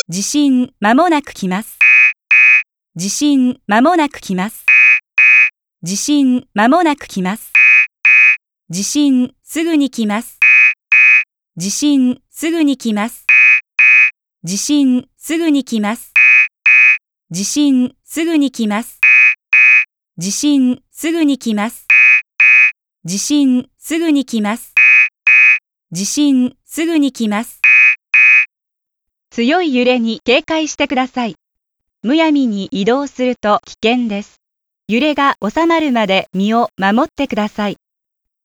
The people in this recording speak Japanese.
地震まもなく来ます。地震まもなく来ます。地震まもなく来ます。地震すぐに来ます。地震すぐに来ます。地震すぐに来ます。地震すぐに来ます。地震すぐに来ます。地震すぐに来ます。地震すぐに来ます。強い揺れに警戒してください。むやみに移動すると危険です。揺れが収まるまで身を守ってください。